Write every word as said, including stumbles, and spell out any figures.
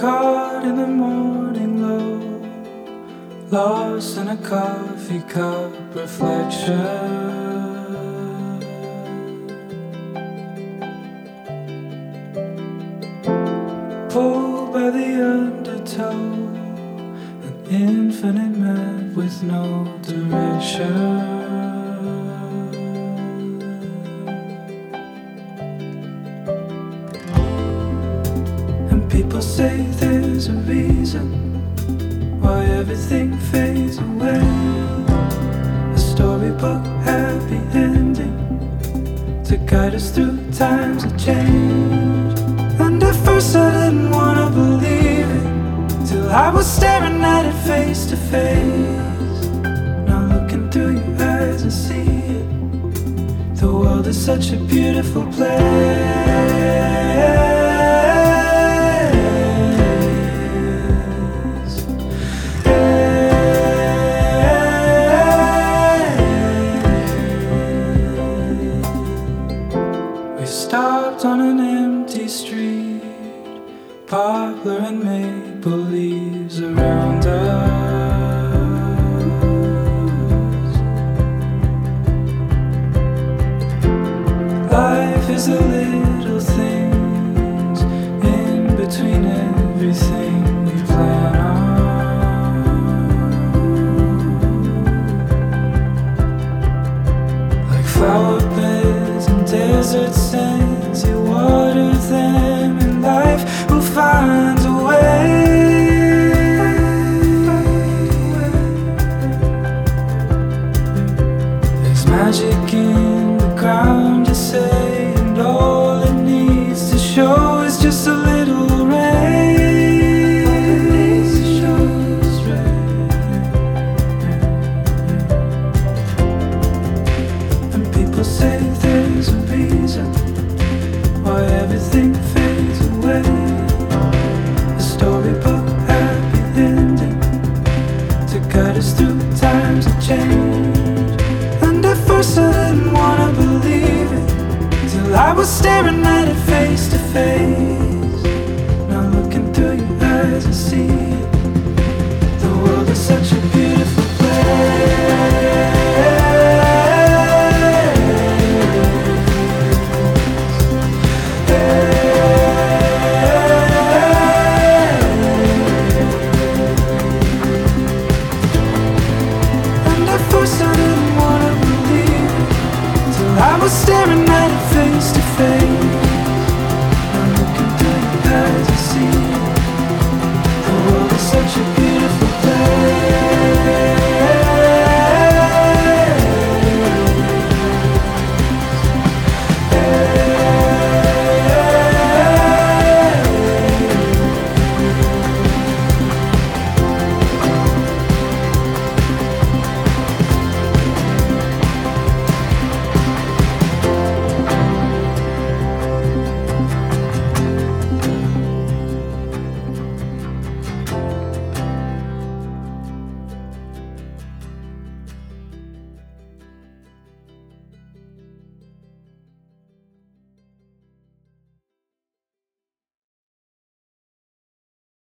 caught in the morning glow, lost in a coffee cup reflection. Pulled by the undertow, an infinite map with no direction. People say there's a reason why everything fades away. A storybook happy ending to guide us through times of change. And at first I didn't wanna believe it, till I was staring at it face to face. Now looking through your eyes I see it. The world is such a beautiful place. Stopped on an empty street, poplar and maple leaves around us. Life is the little things in between everything we plan on. Like flower beds and desert sands, you water them and life will find a way. There's magic in the ground, you say, and all it needs to show is just a little rain. And people say there's a reason why everything fades away. A storybook happy ending to guide us through times of change. And at first I didn't wanna believe it, till I was staring at it face to face. Now looking through your eyes I see it. The world is such a